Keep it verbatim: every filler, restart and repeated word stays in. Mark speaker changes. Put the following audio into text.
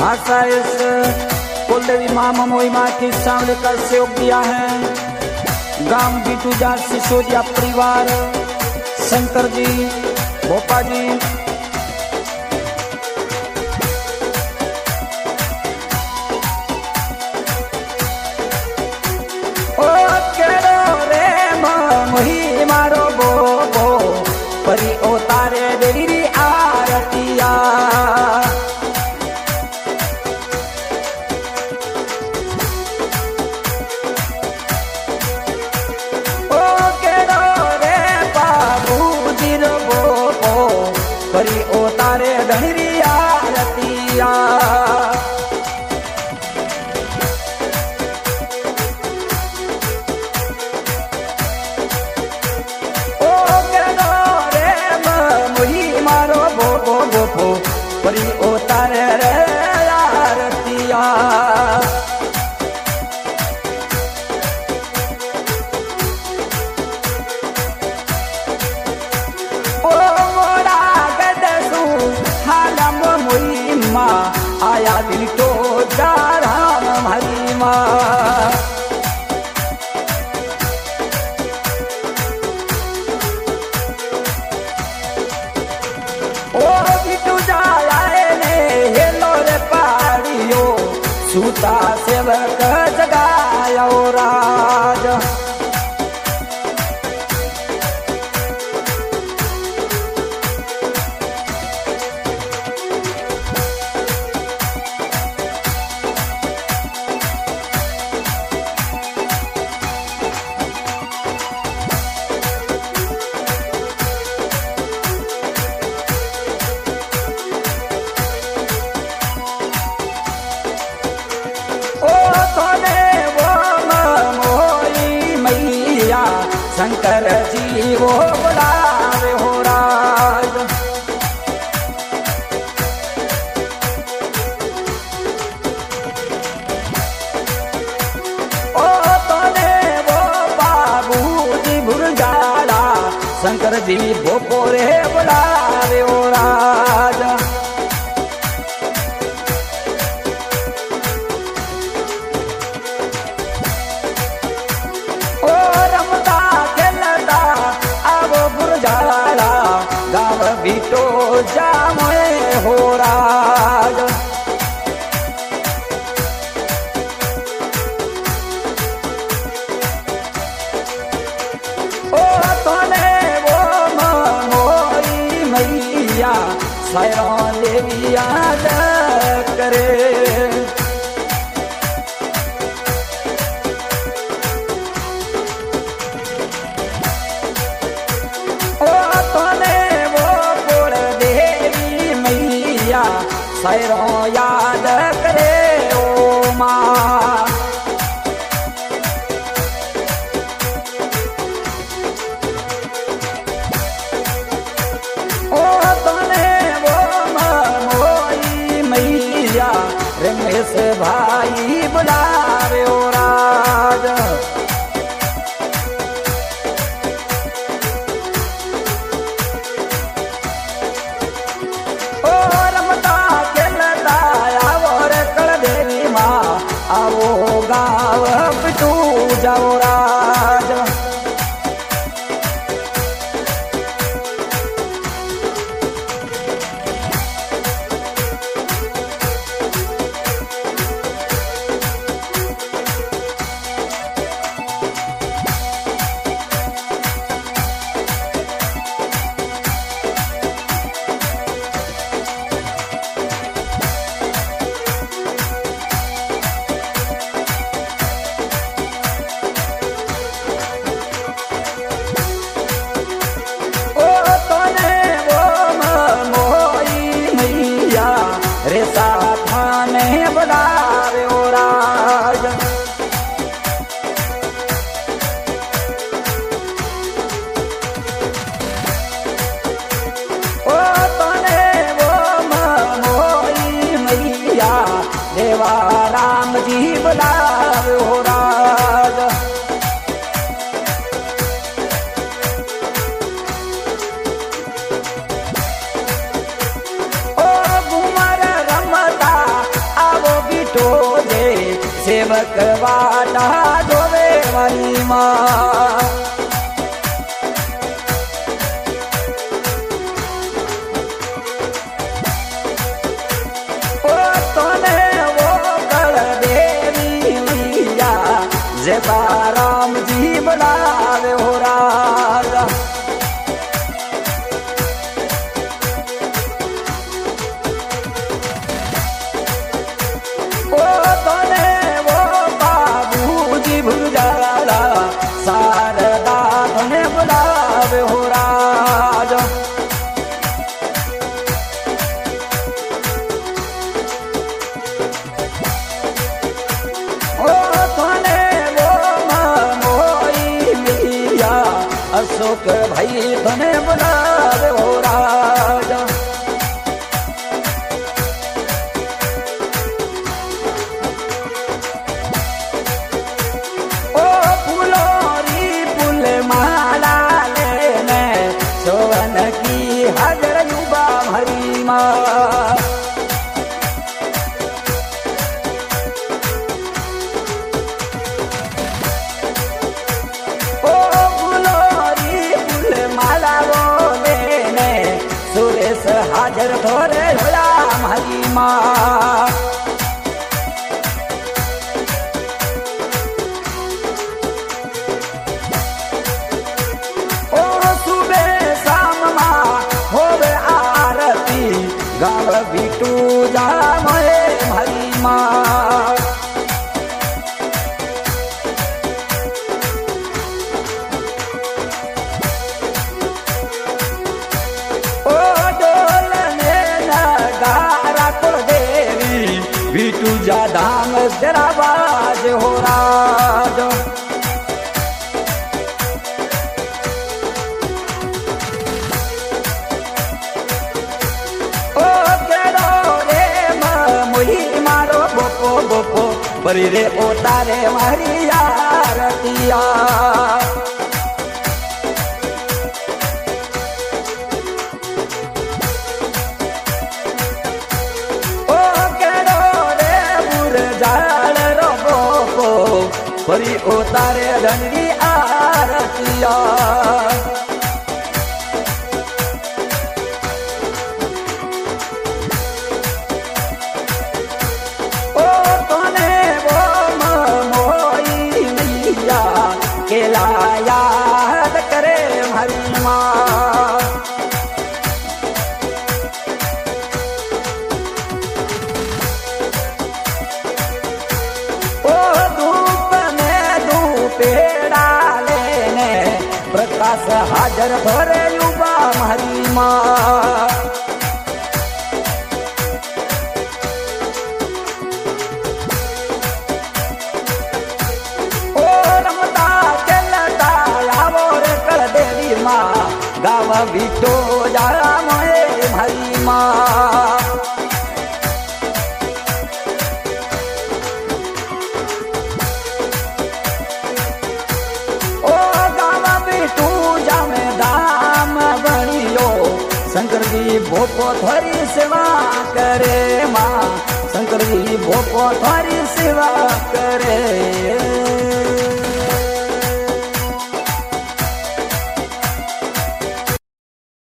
Speaker 1: आशा इस कुलदेवी माँ ममोई माँ की सामने का सहयोग दिया है। गांव बिटूजा सिसोदिया परिवार, शंकर जी, भोपा जी, ओ केरो रे मोही मारो बो बो परी ओ तारे देरी आरतिया। परी ओ तारे धनरी आरतिया। ओ केरो रे मोही मारो भो भो भो भो परी ओ तारे रे आरतिया। आया दिल तो जा राम हरी माँ। ओ बिटू जाए ने हेलो रे पाड़ियो सूता सेवक जगायो राज। शंकर जी वो बुलावे हो राज। ओ तोने वो बाबू जी भुरजाला शंकर जी वो पोरे बुलावे हो राज। गाँव बीटो जामे हो राज। ओ तोने वो मोई मैया सैरों देवी याद करे। सैरों याद करे ओ माँ। ओ तोने वो मोई मैया रमेश भाई बुलावे ओ राज। आओ गाँव बिटू जाओ राज। देवा राम जी बुलावे हो राज। ओ घुमर रमता सेवक वाटा जोवे मारी माँ। ओ तोने वो कर देवी मैया जता राम जी बुलावे हो राजा। शारदा धने बुलावे हो राजा। ओ धने वो मोई मिया अशोक भाई धने बुलावे हो राजा। हाजर युवा हरी माँ। ओ गुलोरी फूल माला बोले ने सुरेश हाजर थोरे गुलाम हरी माँ। गाव बिटू जा मोए हरी माँ। ओ डोल ने नगारा कुल देवी बिटू जा धाम जरा बाज हो राज। परी रे ओतारे मारी आरतिया। ओ केड़ो रे बुर जाल रो बोको परी ओतारे धनरी आरतिया। केला याद करे हरी माँ। ओ धूप में धूपे डाले ने प्रकाश हाजर भरे युवा हरी माँ। गाव बिटो जा मोए हरी माँ। ओ गाव बिटू जा में दाम बनियो शंकर जी भोपो थोड़ी सेवा करे माँ। शंकर जी भोपो थोड़ी सेवा करे।